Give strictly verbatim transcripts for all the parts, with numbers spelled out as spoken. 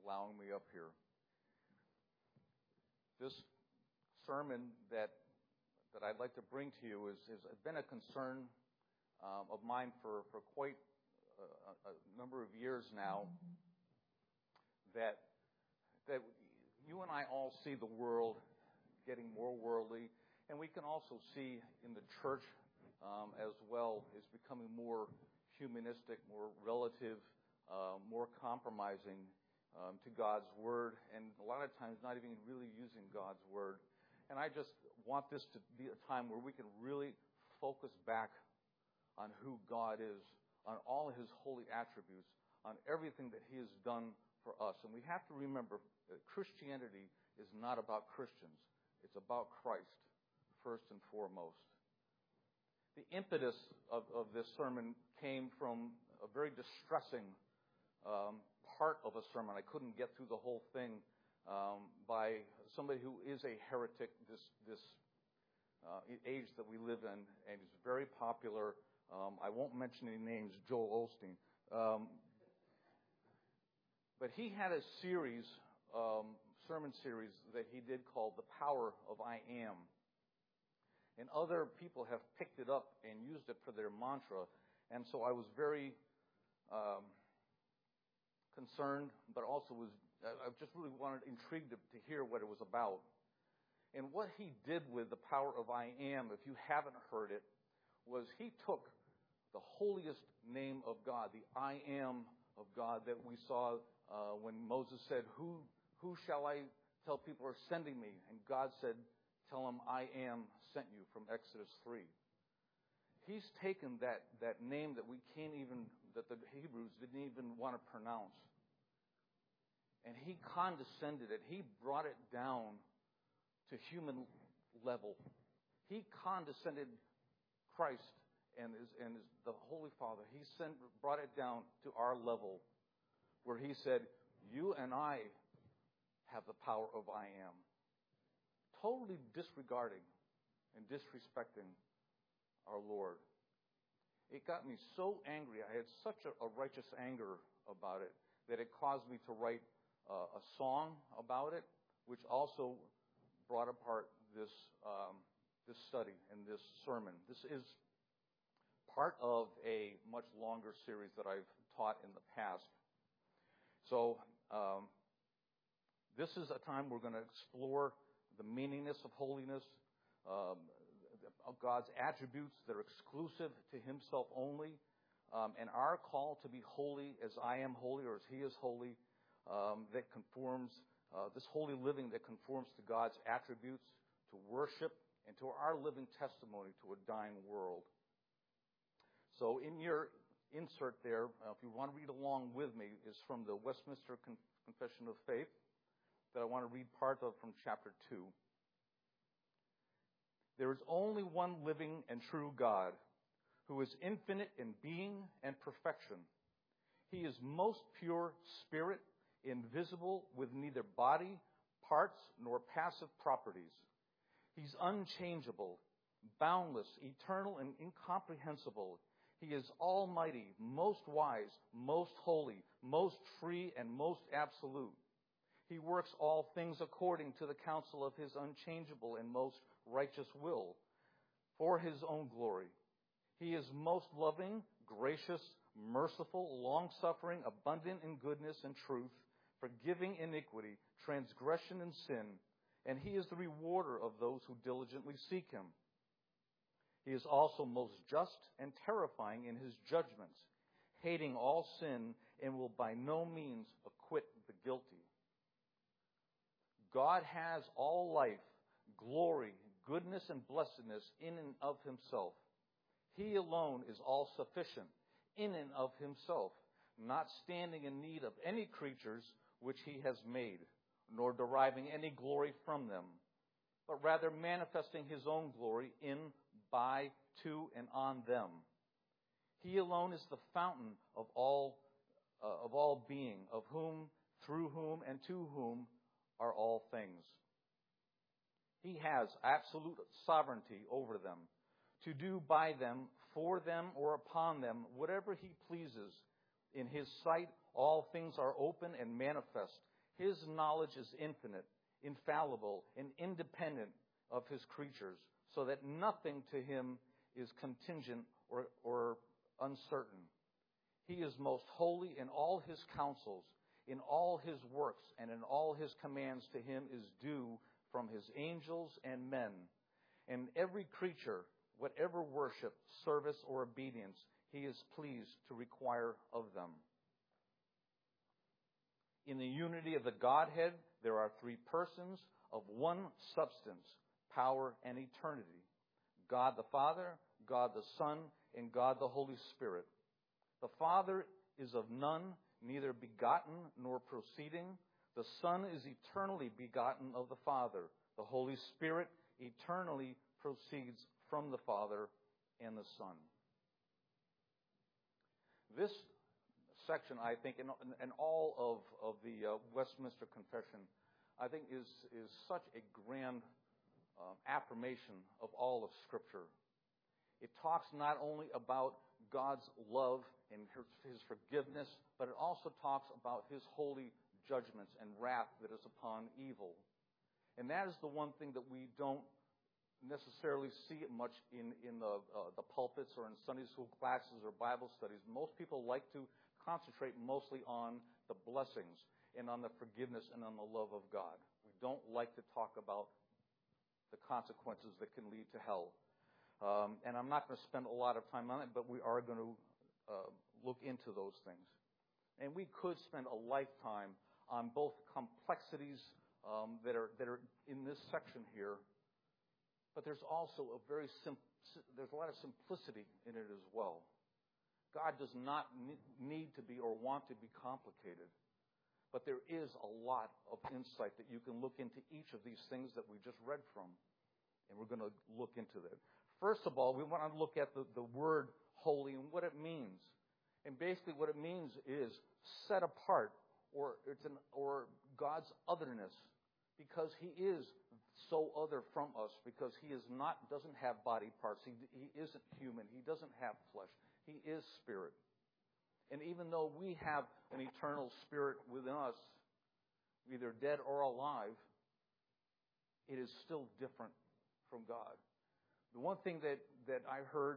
allowing me up here. This sermon that that I'd like to bring to you is has been a concern um, of mine for, for quite a, a number of years now. That that you and I all see the world getting more worldly, and we can also see in the church um, as well is becoming more humanistic, more relative, uh, more compromising um, to God's Word, and a lot of times not even really using God's Word. And I just want this to be a time where we can really focus back on who God is, on all His holy attributes, on everything that He has done for us. And we have to remember that Christianity is not about Christians. It's about Christ, first and foremost. The impetus of, of this sermon came from a very distressing um, part of a sermon. I couldn't get through the whole thing um, by somebody who is a heretic this this uh, age that we live in, and is very popular. Um, I won't mention any names, Joel Osteen. Um, but he had a series um sermon series that he did called The Power of I Am. And other people have picked it up and used it for their mantra. And so I was very um, concerned, but also was, I just really wanted, intrigued to, to hear what it was about. And what he did with The Power of I Am, if you haven't heard it, was he took the holiest name of God, the I Am of God that we saw uh, when Moses said, who Who shall I tell people are sending me? And God said, tell them I am sent you, from Exodus three. He's taken that, that name that we can't even, that the Hebrews didn't even want to pronounce. And he condescended it. He brought it down to human level. He condescended Christ and, his, and his, the Holy Father. He sent, brought it down to our level where he said, you and I have the power of I am. Totally disregarding and disrespecting our Lord. It got me so angry. I had such a, a righteous anger about it that it caused me to write uh, a song about it, which also brought apart this um, this study and this sermon. This is part of a much longer series that I've taught in the past. So, um, This is a time we're going to explore the meaningness of holiness, um, of God's attributes that are exclusive to Himself only, um, and our call to be holy as I am holy or as He is holy, um, that conforms, uh, this holy living that conforms to God's attributes, to worship, and to our living testimony to a dying world. So in your insert there, uh, if you want to read along with me, is from the Westminster Con- Confession of Faith, that I want to read part of from chapter two. There is only one living and true God, who is infinite in being and perfection. He is most pure spirit, invisible, with neither body, parts, nor passive properties. He's unchangeable, boundless, eternal, and incomprehensible. He is almighty, most wise, most holy, most free, and most absolute. He works all things according to the counsel of His unchangeable and most righteous will, for His own glory. He is most loving, gracious, merciful, long-suffering, abundant in goodness and truth, forgiving iniquity, transgression, and sin, and He is the rewarder of those who diligently seek Him. He is also most just and terrifying in His judgments, hating all sin, and will by no means acquit the guilty. God has all life, glory, goodness, and blessedness in and of Himself. He alone is all sufficient in and of Himself, not standing in need of any creatures which He has made, nor deriving any glory from them, but rather manifesting His own glory in, by, to, and on them. He alone is the fountain of all, uh, of all being, of whom, through whom, and to whom are all things. He has absolute sovereignty over them, to do by them, for them, or upon them, whatever He pleases. In His sight, all things are open and manifest, His knowledge is infinite, infallible, and independent of his creatures, so that nothing to him is contingent or, or uncertain. He is most holy in all his counsels, in all his works, and in all his commands to him is due from his angels and men. And every creature, whatever worship, service, or obedience, he is pleased to require of them. In the unity of the Godhead, there are three persons of one substance, power, and eternity. God the Father, God the Son, and God the Holy Spirit. The Father is of none, neither begotten nor proceeding. The Son is eternally begotten of the Father. The Holy Spirit eternally proceeds from the Father and the Son. This section, I think, and, and all of, of the uh, Westminster Confession, I think is, is such a grand uh, affirmation of all of Scripture. It talks not only about God's love and his forgiveness, but it also talks about his holy judgments and wrath that is upon evil. And that is the one thing that we don't necessarily see it much in, in the, uh, the pulpits or in Sunday school classes or Bible studies. Most people like to concentrate mostly on the blessings and on the forgiveness and on the love of God. We don't like to talk about the consequences that can lead to hell. Um, and I'm not going to spend a lot of time on it, but we are going to uh, look into those things. And we could spend a lifetime on both complexities um, that are that are in this section here, but there's also a very sim- there's a lot of simplicity in it as well. God does not need to be or want to be complicated, but there is a lot of insight that you can look into each of these things that we just read from, and we're going to look into that. First of all, we want to look at the, the word holy and what it means. And basically what it means is set apart, or it's an, or God's otherness, because he is so other from us, because he is not doesn't have body parts. He, he isn't human. He doesn't have flesh. He is spirit. And even though we have an eternal spirit within us, either dead or alive, it is still different from God. The one thing that, that I heard,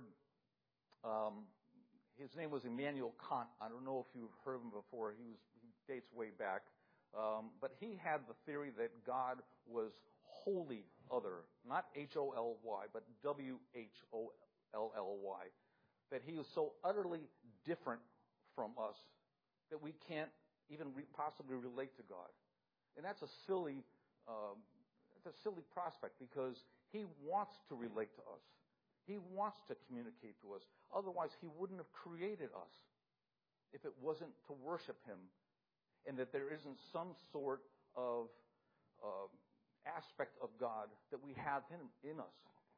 um, his name was Immanuel Kant. I don't know if you've heard of him before. He was he dates way back. Um, but he had the theory that God was wholly other, not H O L Y, but W H O L L Y. That he was so utterly different from us that we can't even re- possibly relate to God. And that's a silly, um, that's a silly prospect, because he wants to relate to us. He wants to communicate to us. Otherwise, he wouldn't have created us if it wasn't to worship him, and that there isn't some sort of uh, aspect of God that we have in, in us.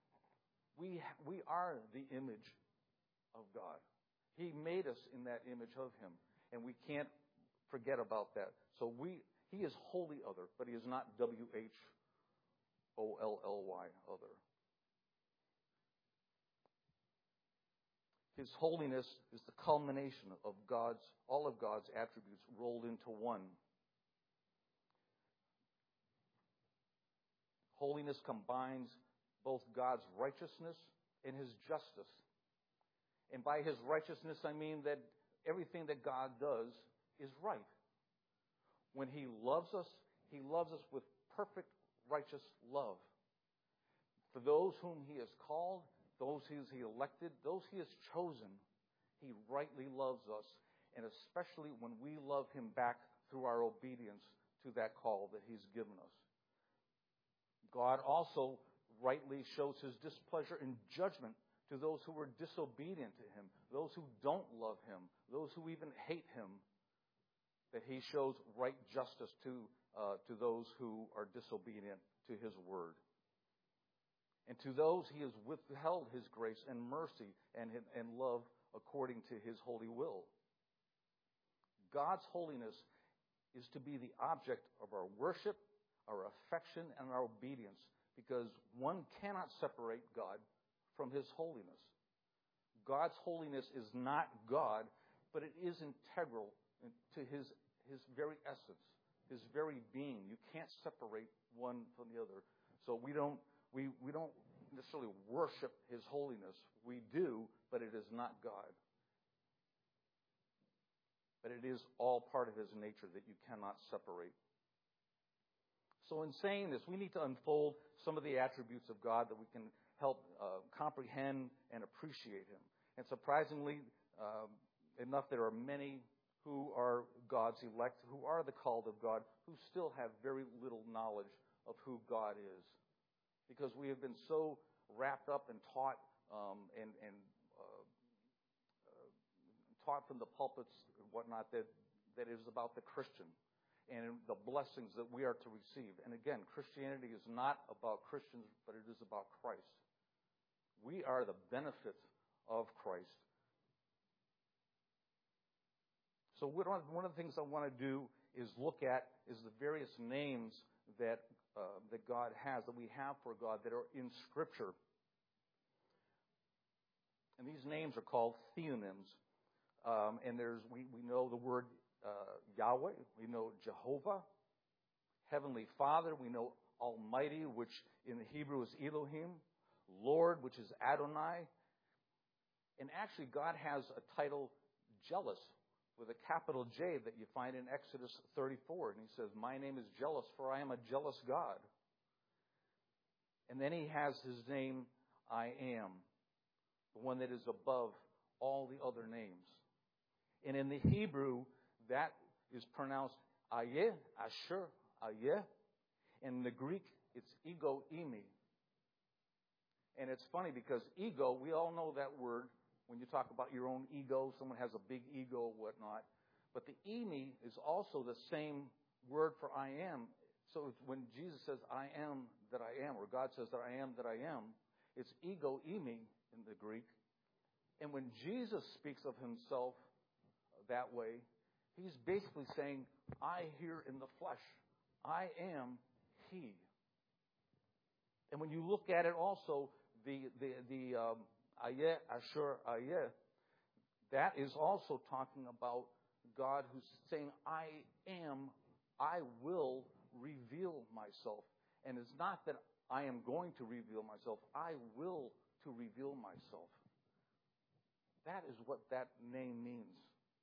We, we are the image of God. He made us in that image of him, and we can't forget about that. So we, he is wholly other, but he is not W H O L L Y, other. His holiness is the culmination of God's, all of God's attributes rolled into one. Holiness combines both God's righteousness and his justice. And by his righteousness, I mean that everything that God does is right. When he loves us, he loves us with perfect righteous love. For those whom he has called, those whom he elected, those he has chosen, he rightly loves us, and especially when we love him back through our obedience to that call that he's given us. God also rightly shows his displeasure and judgment to those who were disobedient to him, those who don't love him, those who even hate him, that he shows right justice to uh, to those who are disobedient to his word. And to those he has withheld his grace and mercy and, and love according to his holy will. God's holiness is to be the object of our worship, our affection, and our obedience, because one cannot separate God from his holiness. God's holiness is not God, but it is integral to his, his very essence. his very being. You can't separate one from the other. So we don't we, we don't necessarily worship his holiness. We do, but it is not God. But it is all part of his nature that you cannot separate. So in saying this, we need to unfold some of the attributes of God that we can help uh, comprehend and appreciate him. And surprisingly um, enough, there are many who are God's elect, who are the called of God, who still have very little knowledge of who God is. Because we have been so wrapped up and taught um, and, and uh, uh, taught from the pulpits and whatnot that, that it is about the Christian and the blessings that we are to receive. And again, Christianity is not about Christians, but it is about Christ. We are the benefits of Christ. So one of the things I want to do is look at is the various names that uh, that God has, that we have for God, that are in Scripture. And these names are called theonyms. Um, and there's we, we know the word uh, Yahweh, we know Jehovah, Heavenly Father, we know Almighty, which in the Hebrew is Elohim, Lord, which is Adonai. And actually God has a title, jealous, with a capital J that you find in Exodus thirty-four. And he says, my name is jealous, for I am a jealous God. And then he has his name, I am, the one that is above all the other names. And in the Hebrew, that is pronounced Ayeh, Asher, Ayeh. In the Greek, it's ego, imi. And it's funny because ego, we all know that word. When you talk about your own ego, someone has a big ego, whatnot. But the imi is also the same word for I am. So when Jesus says, I am that I am, or God says that I am that I am, it's ego, imi in the Greek. And when Jesus speaks of himself that way, he's basically saying, I here in the flesh, I am he. And when you look at it also, the, the, the, um, Ayeh, Asher, Ayeh, that is also talking about God who's saying, I am, I will reveal myself. And it's not that I am going to reveal myself, I will to reveal myself. That is what that name means.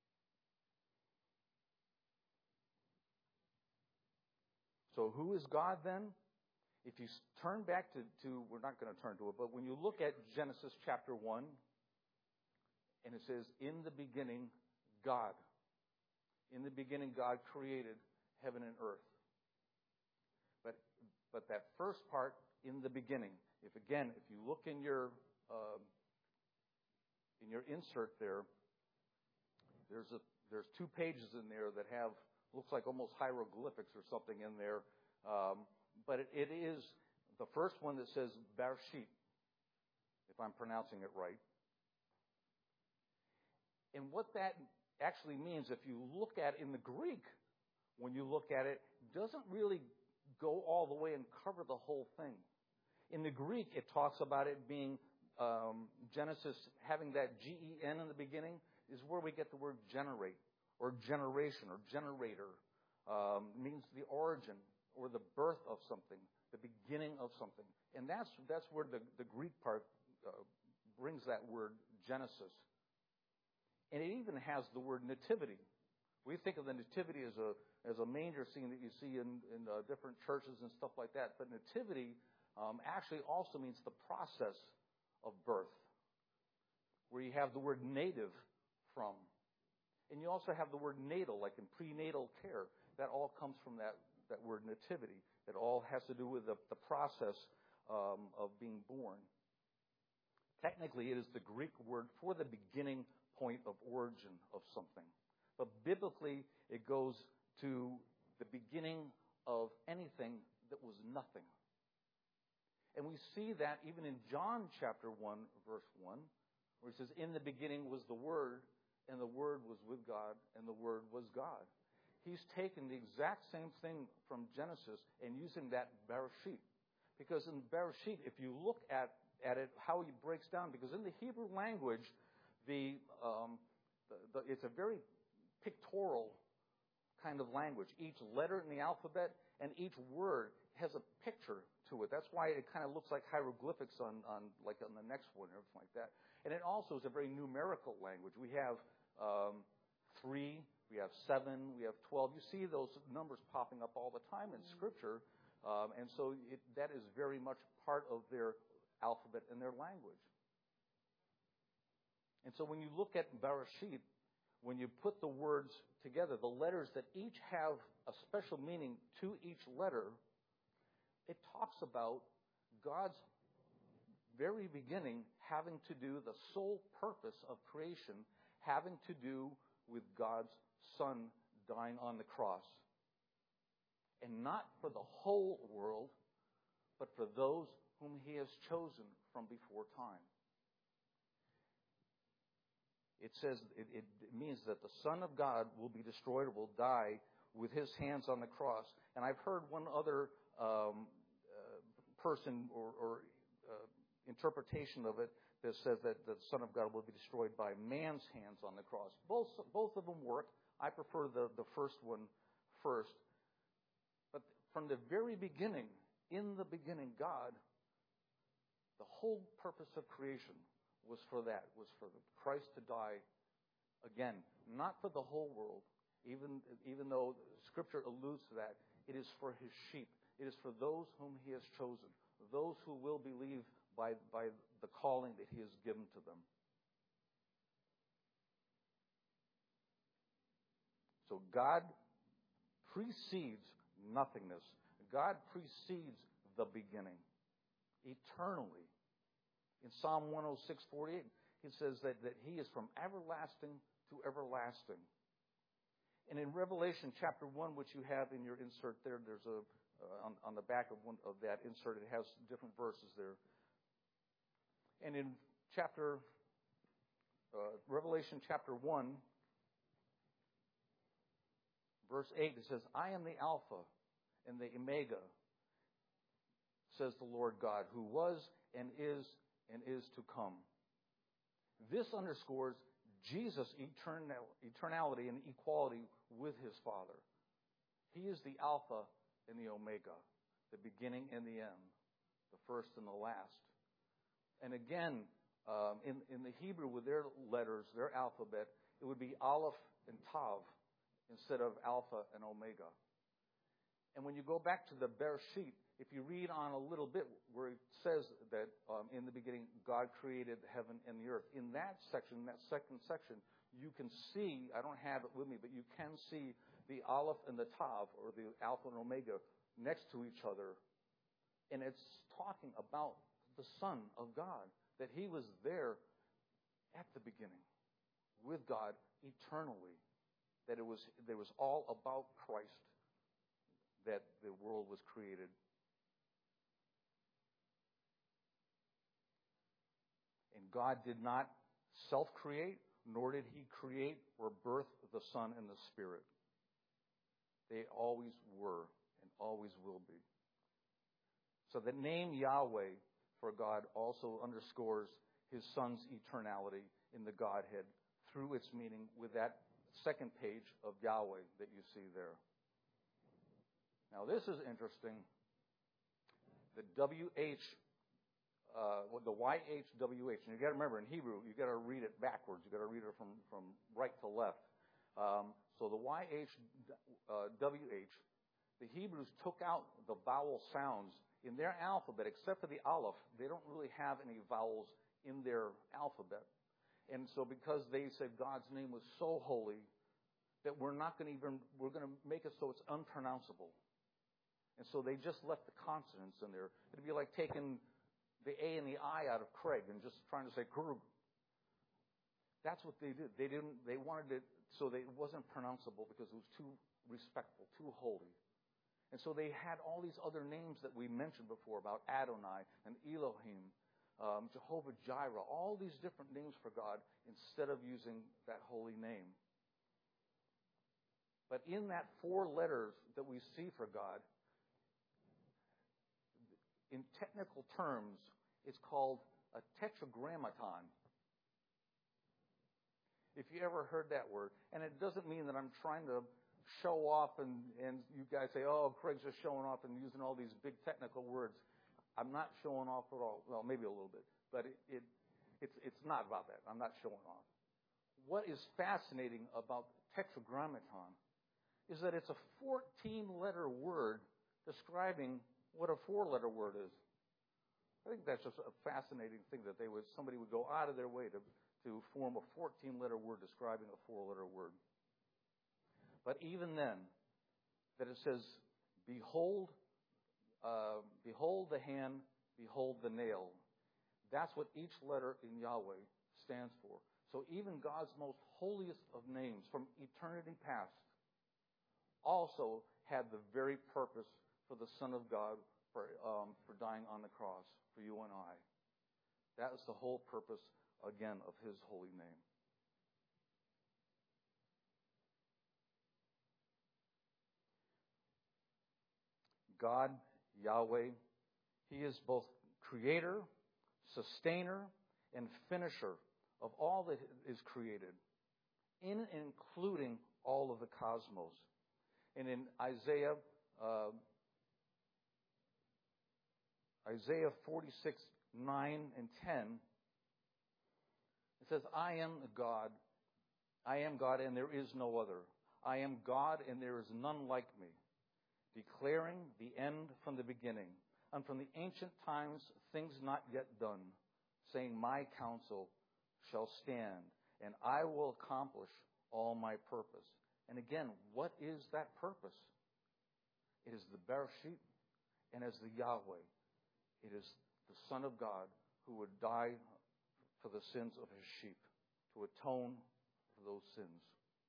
So who is God then? If you turn back to, to, we're not going to turn to it, but when you look at Genesis chapter one, and it says, in the beginning, God. In the beginning, God created heaven and earth. But but that first part, in the beginning, if again, if you look in your uh, in your insert there, there's a there's two pages in there that have looks like almost hieroglyphics or something in there. Um, But it, it is the first one that says Bereshit, if I'm pronouncing it right. And what that actually means, if you look at in the Greek, when you look at it, doesn't really go all the way and cover the whole thing. In the Greek, it talks about it being um, Genesis, having that G E N in the beginning, is where we get the word generate, or generation, or generator. Um, means the origin, or the birth of something, the beginning of something. And that's that's where the, the Greek part uh, brings that word Genesis. And it even has the word nativity. We think of the nativity as a as a manger scene that you see in, in uh, different churches and stuff like that. But nativity um, actually also means the process of birth, where you have the word native from. And you also have the word natal, like in prenatal care. That all comes from that that word nativity. It all has to do with the, the process um, of being born. Technically, it is the Greek word for the beginning point of origin of something. But biblically, it goes to the beginning of anything that was nothing. And we see that even in John chapter one, verse one, where it says, in the beginning was the Word, and the Word was with God, and the Word was God. He's taken the exact same thing from Genesis and using that Bereshit. Because in Bereshit, if you look at, at it, how he breaks down, because in the Hebrew language, the, um, the, the it's a very pictorial kind of language. Each letter in the alphabet and each word has a picture to it. That's why it kind of looks like hieroglyphics on, on like on the next one or everything like that. And it also is a very numerical language. We have um, three, we have seven, we have twelve. You see those numbers popping up all the time in Scripture, um, and so it, that is very much part of their alphabet and their language. And so when you look at Bereshit, when you put the words together, the letters that each have a special meaning to each letter, it talks about God's very beginning having to do, the sole purpose of creation, having to do with God's Son dying on the cross. And not for the whole world, but for those whom He has chosen from before time. It says, it, it means that the Son of God will be destroyed or will die with His hands on the cross. And I've heard one other um, uh, person or, or uh, interpretation of it that says that the Son of God will be destroyed by man's hands on the cross. Both, both of them work. I prefer the, the first one first. But from the very beginning, in the beginning, God, the whole purpose of creation was for that, was for Christ to die again, not for the whole world, even, even though Scripture alludes to that. It is for His sheep. It is for those whom He has chosen, those who will believe by, by the calling that He has given to them. So God precedes nothingness. God precedes the beginning, eternally. In Psalm one oh six, forty-eight, it says that, that He is from everlasting to everlasting. And in Revelation chapter one, which you have in your insert there, there's a uh, on, on the back of one of that insert, it has different verses there. And in chapter uh, Revelation chapter one, verse eight, it says, "I am the Alpha and the Omega, says the Lord God, who was and is and is to come." This underscores Jesus' eternal, eternality and equality with His Father. He is the Alpha and the Omega, the beginning and the end, the first and the last. And again, um, in, in the Hebrew with their letters, their alphabet, it would be Aleph and Tav instead of Alpha and Omega. And when you go back to the Bereshit, if you read on a little bit where it says that um, in the beginning God created the heaven and the earth, in that section, that second section, you can see, I don't have it with me, but you can see the Aleph and the Tav, or the Alpha and Omega, next to each other. And it's talking about the Son of God, that He was there at the beginning with God eternally, that it was, it was all about Christ that the world was created. And God did not self-create, nor did He create or birth the Son and the Spirit. They always were and always will be. So the name Yahweh for God also underscores His Son's eternality in the Godhead through its meaning with that second page of Yahweh that you see there. Now this is interesting. The W H Uh, the Y H W H. And you got to remember, in Hebrew, you got to read it backwards. You got to read it from, from right to left. Um, so the Y H W H, the Hebrews took out the vowel sounds in their alphabet, except for the Aleph. They don't really have any vowels in their alphabet. And so because they said God's name was so holy that we're not going to even, we're going to make it so it's unpronounceable. And so they just left the consonants in there. It'd be like taking the A and the I out of Craig and just trying to say Krug. That's what they did. They didn't. They wanted it so that it wasn't pronounceable because it was too respectful, too holy. And so they had all these other names that we mentioned before about Adonai and Elohim, um, Jehovah Jireh, all these different names for God instead of using that holy name. But in that four letters that we see for God, in technical terms, it's called a tetragrammaton. If you ever heard that word, and it doesn't mean that I'm trying to show off and, and you guys say, oh, Craig's just showing off and using all these big technical words. I'm not showing off at all. Well, maybe a little bit, but it, it it's it's not about that. I'm not showing off. What is fascinating about Tetragrammaton is that it's a fourteen-letter word describing what a four-letter word is. I think that's just a fascinating thing that they would somebody would go out of their way to to form a fourteen-letter word describing a four-letter word. But even then, that it says, behold, uh, behold the hand, behold the nail. That's what each letter in Yahweh stands for. So even God's most holiest of names from eternity past also had the very purpose for the Son of God for, um, for dying on the cross for you and I. That is the whole purpose, again, of His holy name. God, Yahweh, He is both creator, sustainer, and finisher of all that is created, in including all of the cosmos. And in Isaiah, uh, Isaiah forty-six, nine and ten, it says, I am God, I am God, and there is no other. I am God, and there is none like me, declaring the end from the beginning, and from the ancient times things not yet done, saying, my counsel shall stand, and I will accomplish all my purpose. And again, what is that purpose? It is the Bereshit, and as the Yahweh, it is the Son of God who would die for the sins of His sheep, to atone for those sins.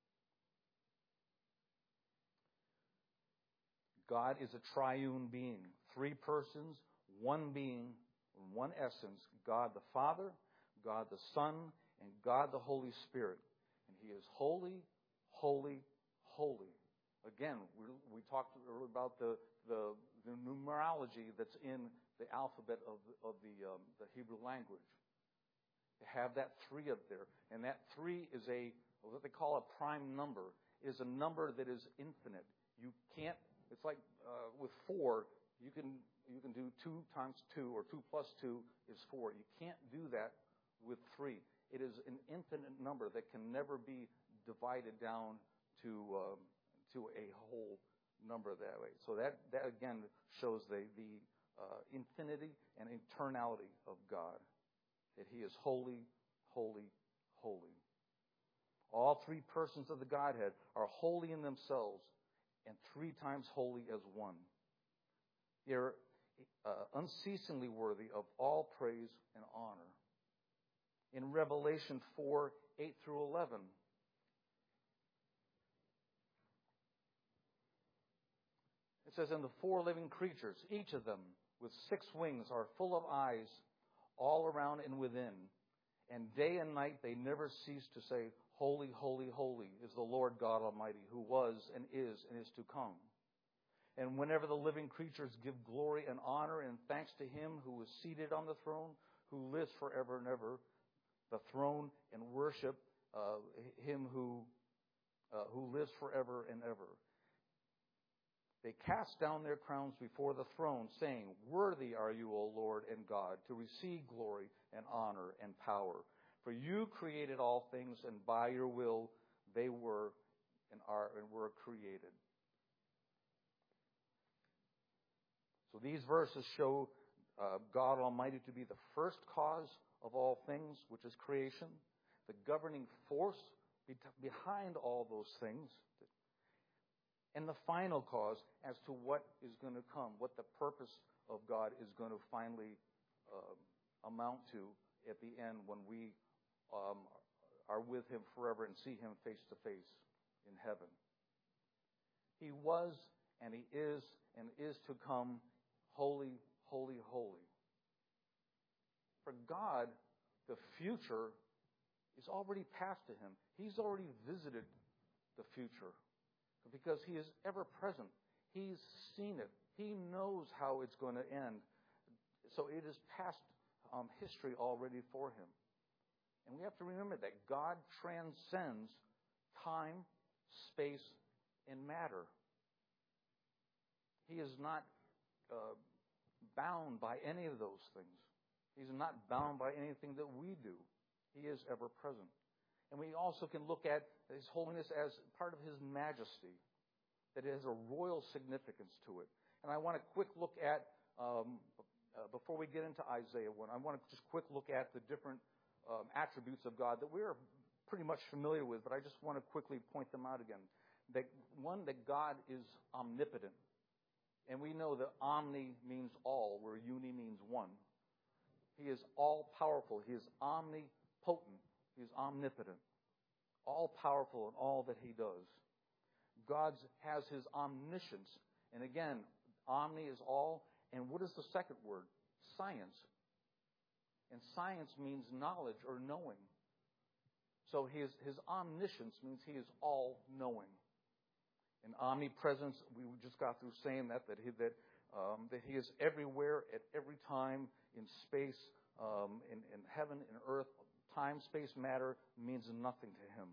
God is a triune being, three persons, one being, one essence, God the Father, God the Son, and God the Holy Spirit. And He is holy, holy, holy. Again, we, we talked earlier about the, the, the numerology that's in the alphabet of, of the, um, the Hebrew language. To have that three up there. And that three is a, what they call a prime number. It is a number that is infinite. You can't, it's like uh, with four, you can you can do two times two, or two plus two is four. You can't do that with three. It is an infinite number that can never be divided down to um, to a whole number that way. So that, that again shows the, the uh, infinity and eternality of God. That He is holy, holy, holy. All three persons of the Godhead are holy in themselves and three times holy as one. They are uh, unceasingly worthy of all praise and honor. In Revelation four, eight through eleven, it says, and the four living creatures, each of them with six wings, are full of eyes all around and within. And day and night they never cease to say, holy, holy, holy is the Lord God Almighty, who was and is and is to come. And whenever the living creatures give glory and honor and thanks to Him who is seated on the throne, who lives forever and ever, the throne, and worship uh, Him who uh, who lives forever and ever. They cast down their crowns before the throne, saying, worthy are you, O Lord and God, to receive glory and honor and power. For you created all things, and by your will they were and are and were created. So these verses show uh, God Almighty to be the first cause of all things, which is creation, the governing force be- behind all those things, and the final cause as to what is going to come, what the purpose of God is going to finally uh, amount to at the end when we um, are with Him forever and see Him face to face in heaven. He was and He is and is to come holy, holy, holy. For God, the future is already past to Him. He's already visited the future because He is ever present. He's seen it. He knows how it's going to end. So it is past um, history already for Him. And we have to remember that God transcends time, space, in matter. He is not uh, bound by any of those things. He's not bound by anything that we do. He is ever present. And we also can look at His holiness as part of His majesty, that it has a royal significance to it. And I want a quick look at, um, uh, before we get into Isaiah one, I want to just quick look at the different um, attributes of God that we're pretty much familiar with, but I just want to quickly point them out again. That one, that God is omnipotent. And we know that omni means all, where uni means one. He is all-powerful. He is omnipotent. He is omnipotent. All-powerful in all that He does. God has His omniscience. And again, omni is all. And what is the second word? Science. And science means knowledge or knowing. So his, his omniscience means He is all-knowing. And omnipresence, we just got through saying that, that He, that, um, that he is everywhere at every time in space, um, in, in heaven, in earth. Time, space, matter means nothing to Him.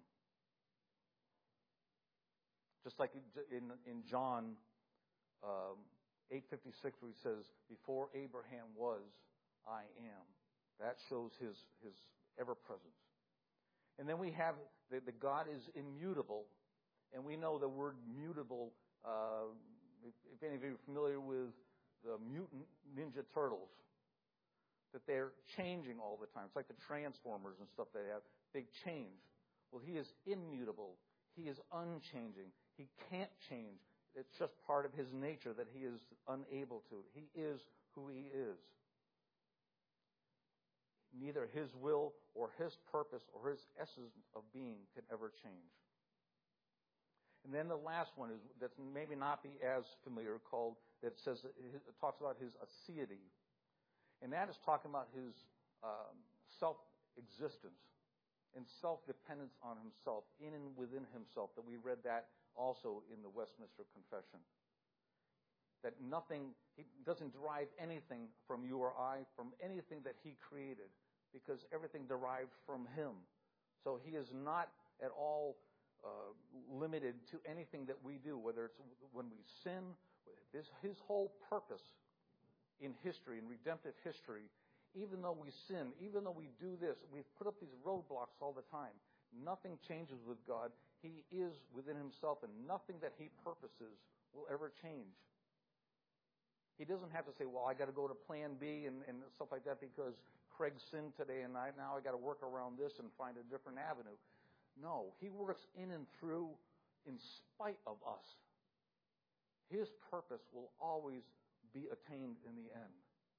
Just like in, in John um, eight fifty-six, where He says, before Abraham was, I am. That shows His, his ever-presence. And then we have that the God is immutable. And we know the word mutable, uh, if, if any of you are familiar with the Mutant Ninja Turtles, that they're changing all the time. It's like the Transformers and stuff they have. They change. Well, He is immutable. He is unchanging. He can't change. It's just part of His nature that He is unable to. He is who He is. Neither His will or His purpose or His essence of being can ever change. And then the last one is that's maybe not be as familiar, called that says it talks about His aseity, and that is talking about His um, self-existence and self-dependence on Himself, in and within Himself. That we read that also in the Westminster Confession. That nothing, He doesn't derive anything from you or I, from anything that He created, because everything derived from Him. So He is not at all uh, limited to anything that we do, whether it's when we sin. This, His whole purpose in history, in redemptive history, even though we sin, even though we do this, we've put up these roadblocks all the time. Nothing changes with God. He is within Himself, and nothing that He purposes will ever change. He doesn't have to say, well, I got to go to plan B and, and stuff like that because Craig sinned today and I, now I got to work around this and find a different avenue. No, He works in and through in spite of us. His purpose will always be attained in the end.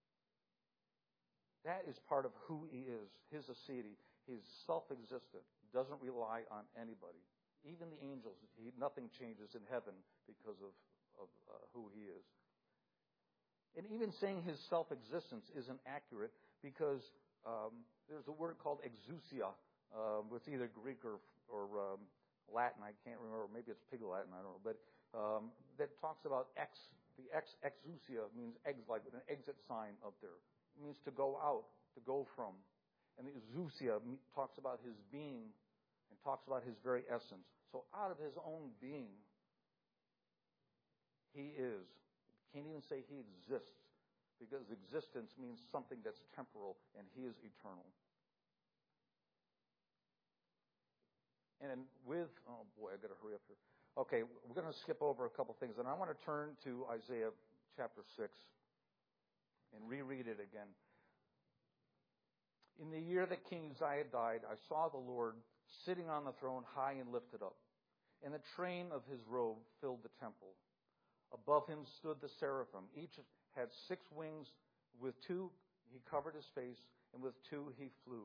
That is part of who He is, His aseity. He's self-existent, doesn't rely on anybody. Even the angels, he, nothing changes in heaven because of, of uh, who He is. And even saying His self-existence isn't accurate because um, there's a word called exousia. Uh, it's either Greek or, or um, Latin. I can't remember. Maybe it's Pig Latin. I don't know. But um, that talks about ex. The ex exousia means ex, like with an exit sign up there. It means to go out, to go from. And the exousia talks about His being and talks about His very essence. So out of His own being, He is. Can't even say He exists, because existence means something that's temporal, and He is eternal. And with, oh boy, I got to hurry up here. Okay, we're going to skip over a couple things, and I want to turn to Isaiah chapter six and reread it again. In the year that King Uzziah died, I saw the Lord sitting on the throne, high and lifted up, and the train of His robe filled the temple. Above Him stood the seraphim. Each had six wings. With two He covered His face, and with two He flew.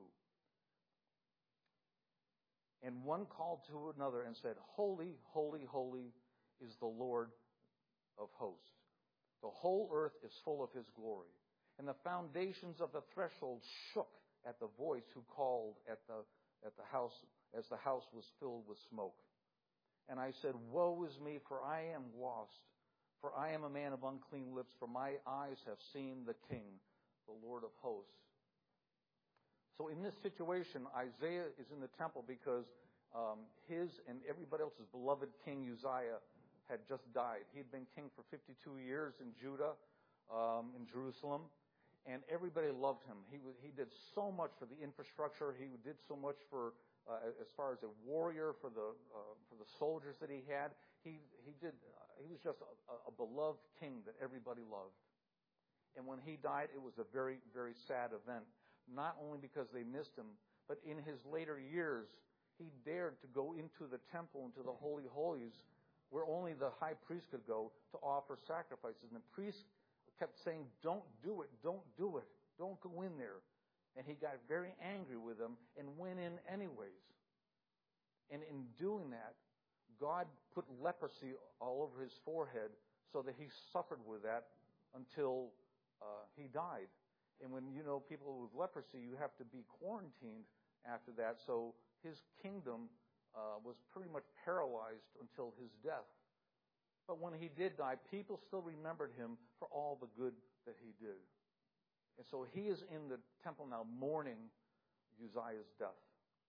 And one called to another and said, Holy, holy, holy is the Lord of hosts. The whole earth is full of His glory. And the foundations of the threshold shook at the voice who called at the, at the house, as the house was filled with smoke. And I said, Woe is me, for I am lost. For I am a man of unclean lips, for my eyes have seen the King, the Lord of hosts. So in this situation, Isaiah is in the temple because um, his and everybody else's beloved King Uzziah had just died. He'd been king for fifty-two years in Judah, um, in Jerusalem, and everybody loved him. He was, he did so much for the infrastructure. He did so much for uh, as far as a warrior for the uh, for the soldiers that he had. He he did. Uh, he was just a, a beloved king that everybody loved. And when he died, it was a very, very sad event. Not only because they missed him, but in his later years, he dared to go into the temple, into the Holy Holies, where only the high priest could go to offer sacrifices. And the priest kept saying, don't do it, don't do it, don't go in there. And he got very angry with them and went in anyways. And in doing that, God put leprosy all over his forehead so that he suffered with that until Uh, he died. And when, you know, people with leprosy, you have to be quarantined after that. So his kingdom uh, was pretty much paralyzed until his death. But when he did die, people still remembered him for all the good that he did. And so he is in the temple now mourning Uzziah's death.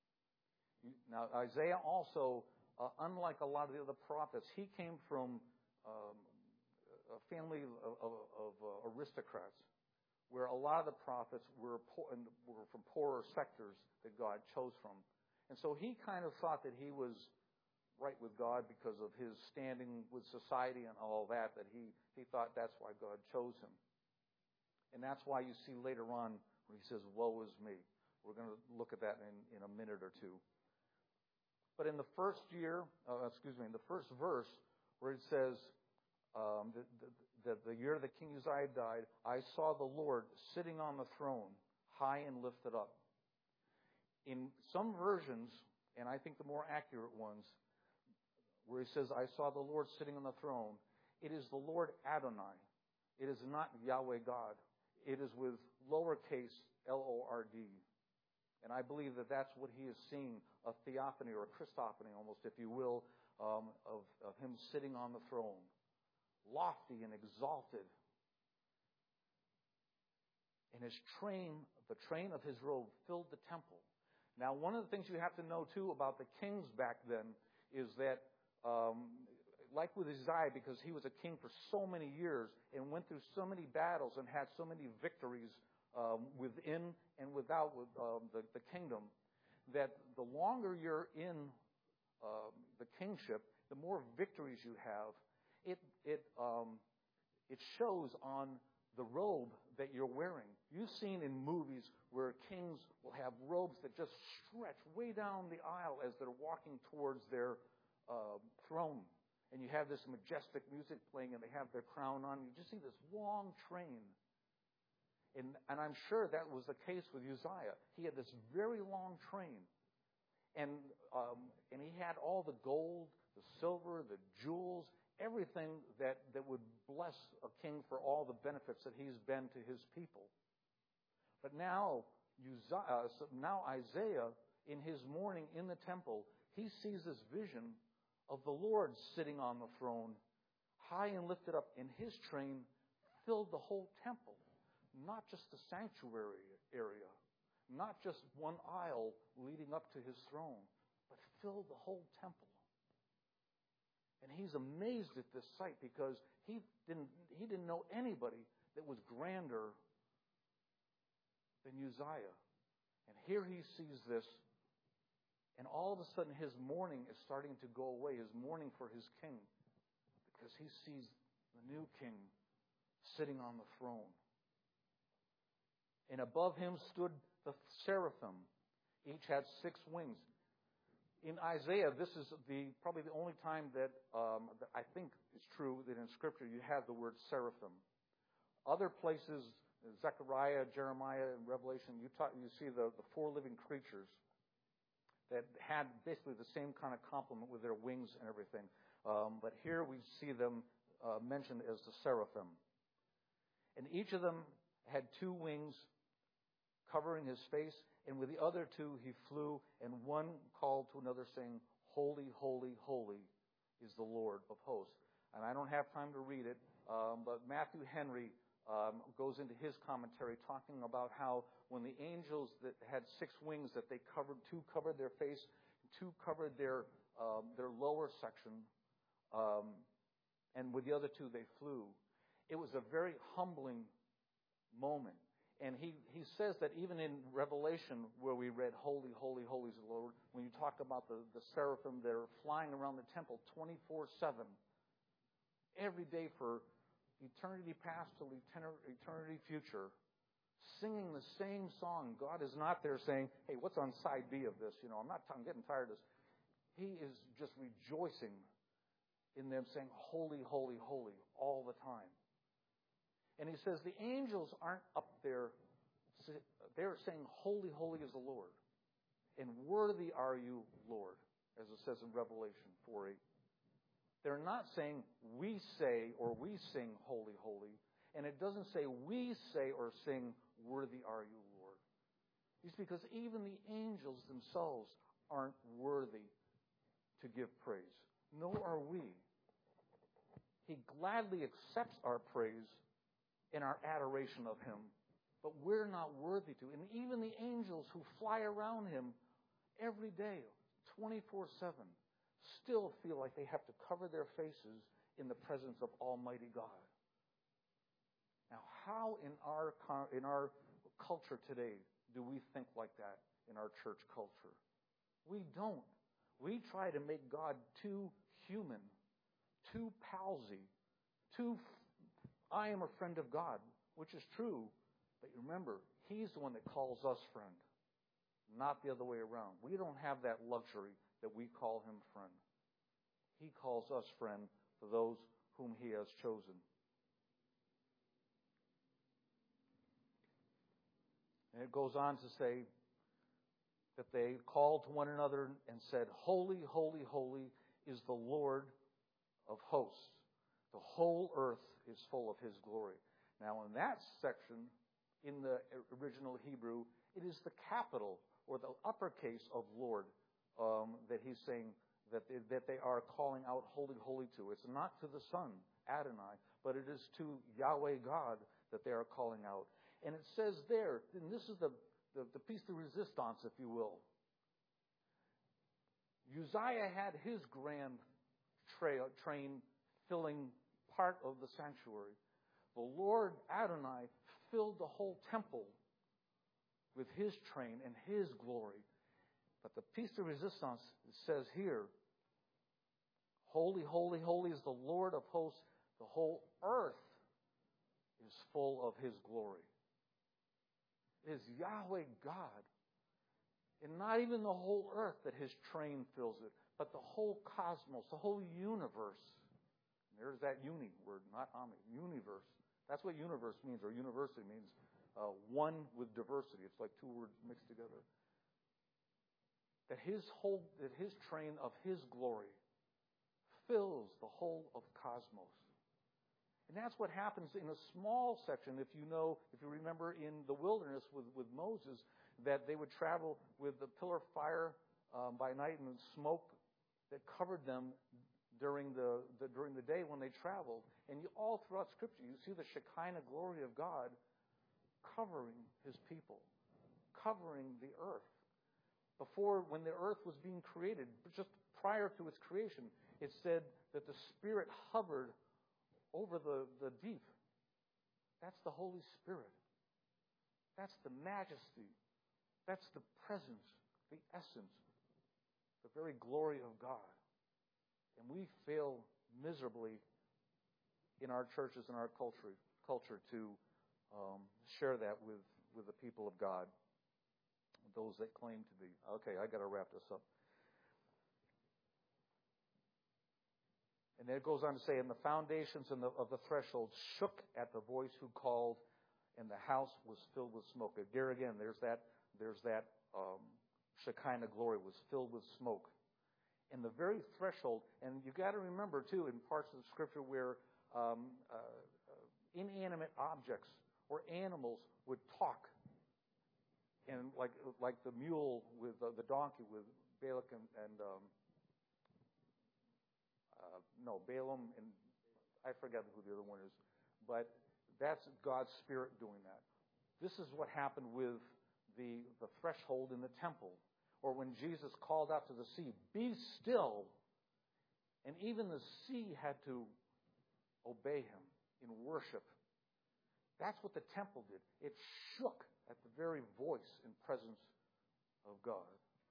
Now, Isaiah also, uh, unlike a lot of the other prophets, he came from um, a family of, of, of uh, aristocrats, where a lot of the prophets were, poor, were from poorer sectors that God chose from. And so he kind of thought that he was right with God because of his standing with society and all that, that he, he thought that's why God chose him. And that's why you see later on when he says, woe is me. We're going to look at that in, in a minute or two. But in the first year, uh, excuse me, in the first verse, where it says, Um, the, the, the, the year that King Uzziah died, I saw the Lord sitting on the throne, high and lifted up. In some versions, and I think the more accurate ones, where he says, I saw the Lord sitting on the throne, it is the Lord Adonai. It is not Yahweh God. It is with lowercase L O R D. And I believe that that's what he is seeing, a theophany or a Christophany almost, if you will, um, of, of him sitting on the throne. Lofty and exalted. And his train, the train of his robe, filled the temple. Now, one of the things you have to know, too, about the kings back then is that, um, like with Uzziah, because he was a king for so many years and went through so many battles and had so many victories um, within and without with, um, the, the kingdom, that the longer you're in uh, the kingship, the more victories you have, It it um, it shows on the robe that you're wearing. You've seen in movies where kings will have robes that just stretch way down the aisle as they're walking towards their uh, throne. And you have this majestic music playing and they have their crown on. You just see this long train. And, and I'm sure that was the case with Uzziah. He had this very long train. And, um, and he had all the gold, the silver, the jewels, everything that, that would bless a king for all the benefits that he's been to his people. But now, Uzziah, so now Isaiah, in his mourning in the temple, he sees this vision of the Lord sitting on the throne, high and lifted up, and his train filled the whole temple, not just the sanctuary area, not just one aisle leading up to his throne, but filled the whole temple. And he's amazed at this sight because he didn't, he didn't know anybody that was grander than Uzziah. And here he sees this, and all of a sudden his mourning is starting to go away, his mourning for his king, because he sees the new king sitting on the throne. And above him stood the seraphim. Each had six wings. In Isaiah, this is the probably the only time that, um, that I think is true that in Scripture you have the word seraphim. Other places, Zechariah, Jeremiah, and Revelation, you, talk, you see the, the four living creatures that had basically the same kind of complement with their wings and everything. Um, but here we see them uh, mentioned as the seraphim. And each of them had two wings covering his face, and with the other two he flew, and one called to another saying, Holy, holy, holy is the Lord of hosts. And I don't have time to read it, um, but Matthew Henry um, goes into his commentary talking about how when the angels that had six wings that they covered, two covered their face, two covered their um, their lower section, um, and with the other two they flew. It was a very humbling moment. And he, he says that even in Revelation, where we read, Holy, Holy, Holy is the Lord, when you talk about the, the seraphim that are flying around the temple twenty-four seven, every day for eternity past till eternity future, singing the same song. God is not there saying, hey, what's on side B of this? You know, I'm not I'm getting tired of this. He is just rejoicing in them saying, holy, holy, holy, all the time. And he says the angels aren't up there. They're saying, holy, holy is the Lord. And worthy are you, Lord, as it says in Revelation four eight. They're not saying we say or we sing holy, holy. And it doesn't say we say or sing worthy are you, Lord. It's because even the angels themselves aren't worthy to give praise. Nor are we. He gladly accepts our praise in our adoration of Him, but we're not worthy to. And even the angels who fly around Him every day, twenty-four seven, still feel like they have to cover their faces in the presence of Almighty God. Now, how in our in our culture today do we think like that in our church culture? We don't. We try to make God too human, too palsy, too I am a friend of God, which is true, but remember, He's the one that calls us friend, not the other way around. We don't have that luxury that we call Him friend. He calls us friend for those whom He has chosen. And it goes on to say that they called to one another and said, Holy, holy, holy is the Lord of hosts. The whole earth is full of His glory. Now, in that section, in the original Hebrew, it is the capital or the uppercase of Lord um, that he's saying that they, that they are calling out holy, holy to. It's not to the Son, Adonai, but it is to Yahweh God that they are calling out. And it says there, and this is the, the, the piece de resistance, if you will. Uzziah had his grand tra- train filling part of the sanctuary. The Lord Adonai filled the whole temple with His train and His glory. But the piece de resistance says here, Holy, holy, holy is the Lord of hosts. The whole earth is full of His glory. It is Yahweh God, and not even the whole earth that His train fills it, but the whole cosmos, the whole universe. There's that uni word, not ami, universe. That's what universe means, or university means uh, one with diversity. It's like two words mixed together. That his whole, that His train of His glory fills the whole of cosmos. And that's what happens in a small section, if you know, if you remember in the wilderness with, with Moses, that they would travel with the pillar of fire um, by night and the smoke that covered them during the, the during the day when they traveled. And you, all throughout Scripture, you see the Shekinah glory of God covering His people, covering the earth. Before, when the earth was being created, just prior to its creation, it said that the Spirit hovered over the, the deep. That's the Holy Spirit. That's the majesty. That's the presence, the essence, the very glory of God. And we fail miserably in our churches and our culture culture to um, share that with, with the people of God, those that claim to be. Okay, I got to wrap this up. And then it goes on to say, and the foundations and the, of the threshold shook at the voice who called, and the house was filled with smoke. There again, there's that, there's that um, Shekinah glory was filled with smoke. And the very threshold, and you got to remember too, in parts of the Scripture where um, uh, inanimate objects or animals would talk, and like like the mule with uh, the donkey with Balak and, and um, Uh, no, Balaam, and I forget who the other one is. But that's God's Spirit doing that. This is what happened with the, the threshold in the temple. Or when Jesus called out to the sea, be still. And even the sea had to obey him, in worship. That's what the temple did. It shook at the very voice and presence of God.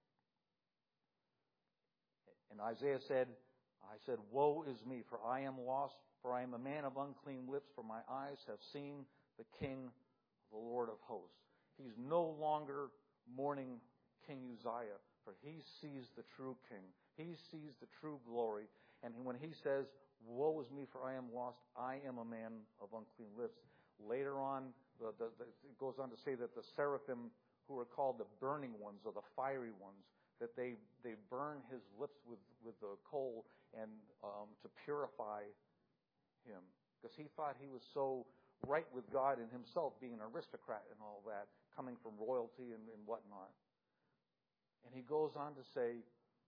And Isaiah said, I said, woe is me, for I am lost, for I am a man of unclean lips, for my eyes have seen the King, the Lord of hosts. He's no longer mourning King Uzziah, for he sees the true King. He sees the true glory. And when he says, woe is me, for I am lost, I am a man of unclean lips. Later on, the, the, the, it goes on to say that the seraphim, who are called the burning ones or the fiery ones, that they, they burn his lips with, with the coal and um, to purify him. Because he thought he was so right with God and himself, being an aristocrat and all that, coming from royalty and, and whatnot. And he goes on to say,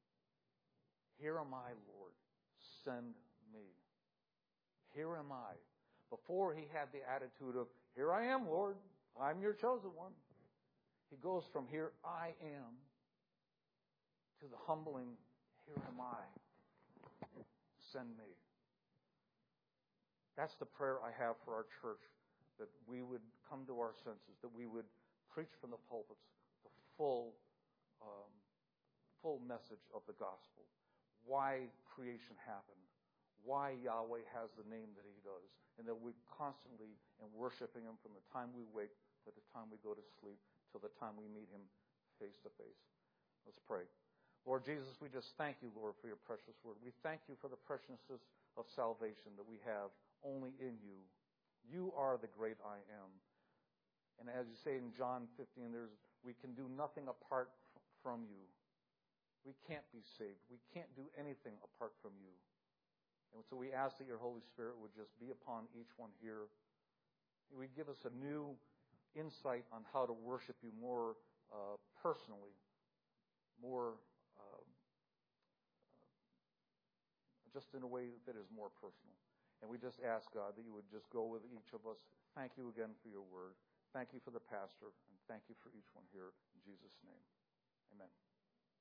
here am I, Lord, send me. Here am I. Before he had the attitude of, here I am, Lord, I'm your chosen one. He goes from here I am to the humbling, here am I, send me. That's the prayer I have for our church, that we would come to our senses, that we would preach from the pulpits the full, um, full message of the gospel. Why creation happened, why Yahweh has the name that he does, and that we constantly and worshiping him from the time we wake to the time we go to sleep, till the time we meet him face to face. Let's pray. Lord Jesus, we just thank you, Lord, for your precious word. We thank you for the preciousness of salvation that we have only in you. You are the great I am. And as you say in John fifteen, there's we can do nothing apart f- from you. We can't be saved. We can't do anything apart from you. And so we ask that your Holy Spirit would just be upon each one here. It would give us a new insight on how to worship you more uh, personally, more uh, just in a way that is more personal. And we just ask, God, that you would just go with each of us. Thank you again for your word. Thank you for the pastor, and thank you for each one here. In Jesus' name, amen.